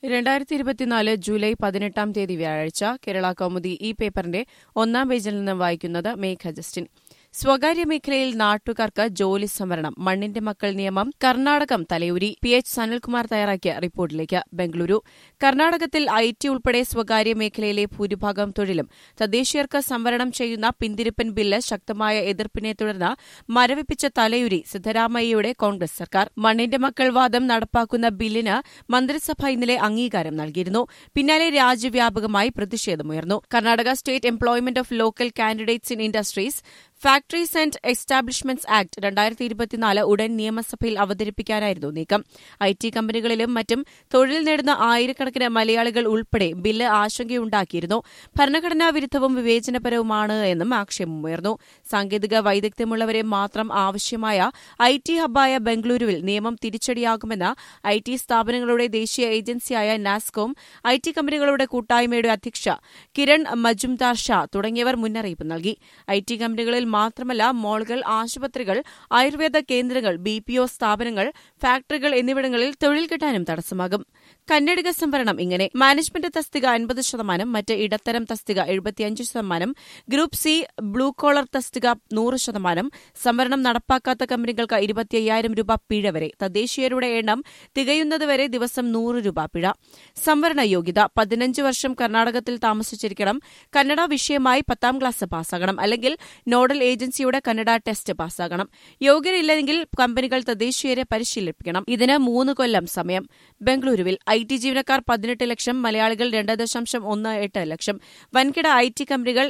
2024 July 18 വ്യാഴാഴ്ച കേരള കൗമുദി ഈ പേപ്പറിന്റെ ഒന്നാം പേജിൽ നിന്ന് വായിക്കുന്നത് മേഘ ജസ്റ്റിൻ. സ്വകാര്യ മേഖലയിൽ നാട്ടുകാർക്ക് ജോലി സംവരണം മണ്ണിന്റെ മക്കൾ നിയമം കർണാടകം തലയൂരി. PH സനൽകുമാർ തയ്യാറാക്കിയ റിപ്പോർട്ടിലേക്ക്. ബംഗളൂരു. കർണാടകത്തിൽ IT ഉൾപ്പെടെ സ്വകാര്യ മേഖലയിലെ ഭൂരിഭാഗം തൊഴിലും തദ്ദേശീയർക്ക് സംവരണം ചെയ്യുന്ന പിന്തിരിപ്പൻ ബില്ല് ശക്തമായ എതിർപ്പിനെ തുടർന്ന് മരവിപ്പിച്ച തലയൂരി സിദ്ധരാമയ്യയുടെ കോൺഗ്രസ് സർക്കാർ. മണ്ണിന്റെ മക്കൾ വാദം നടപ്പാക്കുന്ന ബില്ലിന് മന്ത്രിസഭ ഇന്നലെ അംഗീകാരം നൽകിയിരുന്നു. പിന്നാലെ രാജ്യവ്യാപകമായി പ്രതിഷേധമുയർന്നു. Karnataka state employment of local candidates in industries factories and establishments act 2024 ഉടൻ നിയമസഭയിൽ അവതരിപ്പിക്കാനായിരുന്നു നീക്കം. IT കമ്പനികളിലും മറ്റും തൊഴിൽ നേടുന്ന ആയിരക്കണക്കിന് മലയാളികൾ ഉൾപ്പെടെ ബില്ല് ആശങ്കയുണ്ടാക്കിയിരുന്നു. ഭരണഘടനാ വിരുദ്ധവും വിവേചനപരവുമാണ് എന്നും ആക്ഷേപമുയർന്നു. സാങ്കേതിക വൈദഗ്ധ്യമുള്ളവരെ മാത്രം ആവശ്യമായ IT ഹബ്ബായ ബംഗളൂരുവിൽ നിയമം തിരിച്ചടിയാകുമെന്ന് IT സ്ഥാപനങ്ങളുടെ ദേശീയ ഏജൻസിയായ നാസ്കോം IT കമ്പനികളുടെ കൂട്ടായ്മയുടെ അധ്യക്ഷ കിരൺ മജുംദാർ ഷാ തുടങ്ങിയവർ മുന്നറിയിപ്പ് നൽകി. IT കമ്പനികളിൽ മാത്രമല്ല മോളുകൾ, ആശുപത്രികൾ, ആയുർവേദ കേന്ദ്രങ്ങൾ, BPO സ്ഥാപനങ്ങൾ, ഫാക്ടറികൾ എന്നിവിടങ്ങളിൽ തൊഴിൽ കിട്ടാനും തടസ്സമാകും. കന്നഡിക സംവരണം ഇങ്ങനെ: മാനേജ്മെന്റ് തസ്തിക 50%, മറ്റ് ഇടത്തരം തസ്തിക 75%, ഗ്രൂപ്പ് C ബ്ലൂ കോളർ തസ്തിക 100%. സംവരണം നടപ്പാക്കാത്ത കമ്പനികൾക്ക് 25,000 രൂപ പിഴ വരെ. തദ്ദേശീയരുടെ എണ്ണം തികയുന്നതുവരെ ദിവസം 100 രൂപ പിഴ. സംവരണ യോഗ്യത: 15 വർഷം കർണാടകത്തിൽ താമസിച്ചിരിക്കണം. കന്നഡ വിഷയമായി 10ാം ക്ലാസ് പാസ്സാകണം, അല്ലെങ്കിൽ നോഡൽ ഏജൻസിയുടെ കന്നഡ ടെസ്റ്റ് പാസ്സാകണം. യോഗ്യരില്ലെങ്കിൽ കമ്പനികൾ തദ്ദേശീയരെ പരിശീലിപ്പിക്കണം. ഇതിന് 3 കൊല്ലം സമയം. ബംഗളൂരുവിൽ IT ജീവനക്കാർ 18 ലക്ഷം, മലയാളികൾ 2.18 ലക്ഷം. വൻകിട IT കമ്പനികൾ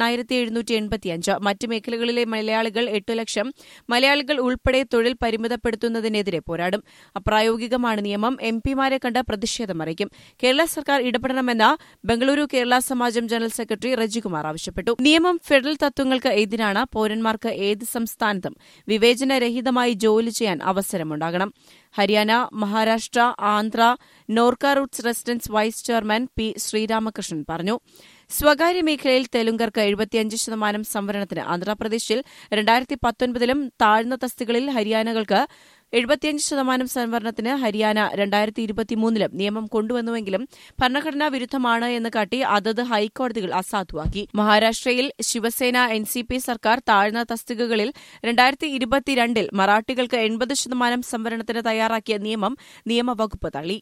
8,785. മറ്റ് മേഖലകളിലെ മലയാളികൾ 8 ലക്ഷം. മലയാളികൾ ഉൾപ്പെടെ തൊഴിൽ പരിമിതപ്പെടുത്തുന്നതിനെതിരെ പോരാടും. അപ്രായോഗികമാണ് നിയമം. MPമാരെ കണ്ട് പ്രതിഷേധമറിയിക്കും. കേരള സർക്കാർ ഇടപെടണമെന്ന് ബംഗളൂരു കേരള സമാജം ജനറൽ സെക്രട്ടറി റജികുമാർ ആവശ്യപ്പെട്ടു. നിയമം ഫെഡറൽ തത്വങ്ങൾക്ക് എതിരാണ്. പൌരന്മാർക്ക് ഏത് സംസ്ഥാനത്തും വിവേചനരഹിതമായി ജോലി ചെയ്യാൻ അവസരമുണ്ടാകണം. Haryana, Maharashtra, Andhra Norka roots residents vice chairman P. Sreeramakrishnan പറഞ്ഞു. സ്വകാര്യ മേഖലയിൽ തെലുങ്കർക്ക് 75% സംവരണത്തിന് ആന്ധ്രാപ്രദേശിൽ 2019 താഴ്ന്ന തസ്തികളിൽ ഹരിയാനകൾക്ക് 75% സംവരണത്തിന് ഹരിയാന 2023 നിയമം കൊണ്ടുവന്നുവെങ്കിലും ഭരണഘടനാ വിരുദ്ധമാണ് എന്ന് കാട്ടി അതത് ഹൈക്കോടതികൾ അസാധുവാക്കി. മഹാരാഷ്ട്രയിൽ ശിവസേന NCP സർക്കാർ താഴ്ന്ന തസ്തികകളിൽ 2022 മറാഠികൾക്ക് 80% സംവരണത്തിന് തയ്യാറാക്കിയ നിയമവകുപ്പ് തള്ളി.